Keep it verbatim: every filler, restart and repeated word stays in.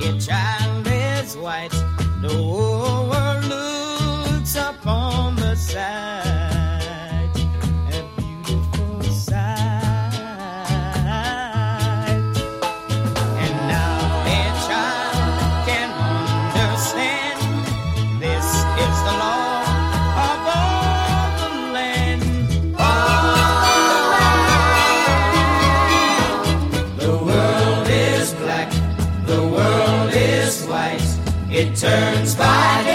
a child is white, the whole world looks upon the sight, a beautiful sight. And now a child can understand this is the law of all the land. All the land. The world is black, the world is white, it turns by